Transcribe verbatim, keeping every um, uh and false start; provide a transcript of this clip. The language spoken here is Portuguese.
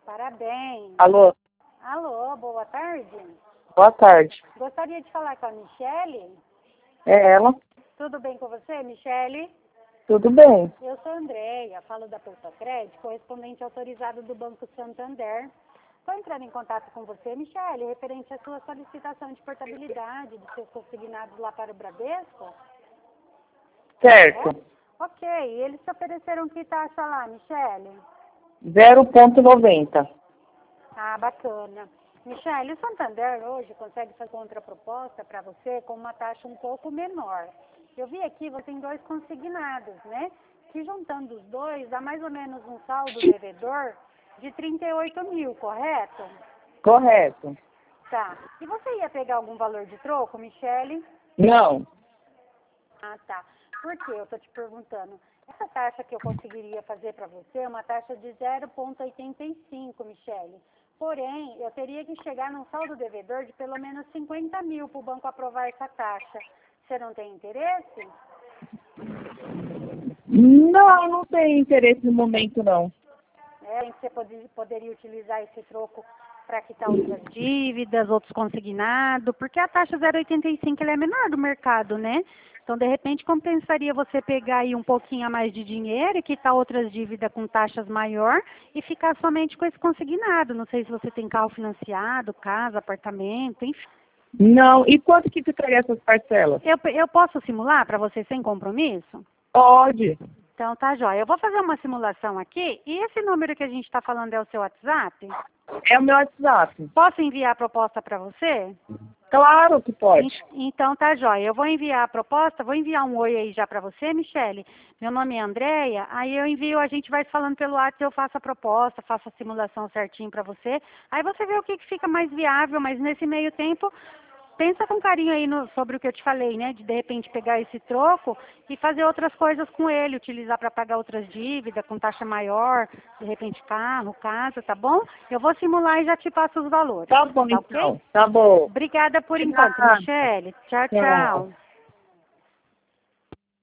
Parabéns. Alô? Alô, boa tarde. Boa tarde. Gostaria de falar com a Michele. É ela? Tudo bem com você, Michele? Tudo bem. Eu sou a Andréia, falo da Portocred, correspondente autorizado do Banco Santander. Estou entrando em contato com você, Michele, referente à sua solicitação de portabilidade de seus consignados lá para o Bradesco. Certo. É? Ok, e eles te ofereceram que taxa lá, Michele? zero vírgula noventa. Ah, bacana. Michele, o Santander hoje consegue fazer contraproposta para você com uma taxa um pouco menor. Eu vi aqui, você tem dois consignados, né? Que juntando os dois, dá mais ou menos um saldo devedor de trinta e oito mil, correto? Correto. Tá. E você ia pegar algum valor de troco, Michele? Não. Ah, tá. Por que eu tô te perguntando? Essa taxa que eu conseguiria fazer para você é uma taxa de zero vírgula oitenta e cinco, Michele. Porém, eu teria que chegar num saldo devedor de pelo menos cinquenta mil para o banco aprovar essa taxa. Você não tem interesse? Não, não tenho interesse no momento, não. É, você pode, poderia utilizar esse troco para quitar outras dívidas, outros consignados, porque a taxa zero vírgula oitenta e cinco ela é menor do mercado, né? Então, de repente, compensaria você pegar aí um pouquinho a mais de dinheiro e quitar outras dívidas com taxas maior e ficar somente com esse consignado. Não sei se você tem carro financiado, casa, apartamento, enfim. Não. E quanto que ficaria essas parcelas? Eu, eu posso simular para você sem compromisso? Pode. Então, tá jóia. Eu vou fazer uma simulação aqui. E esse número que a gente está falando é o seu WhatsApp? É o meu WhatsApp. Posso enviar a proposta para você? Claro que pode. Então, tá jóia. Eu vou enviar a proposta, vou enviar um oi aí já para você, Michele. Meu nome é Andréia. Aí eu envio, a gente vai falando pelo WhatsApp, eu faço a proposta, faço a simulação certinho para você. Aí você vê o que, que fica mais viável, mas nesse meio tempo, pensa com carinho aí no, sobre o que eu te falei, né? De de repente pegar esse troco e fazer outras coisas com ele, utilizar para pagar outras dívidas com taxa maior, de repente carro, casa, tá bom? Eu vou simular e já te passo os valores. Tá bom, Tá então. ok? Tá bom. Obrigada por De enquanto, nada. Michele. Tchau, Tchau. tchau.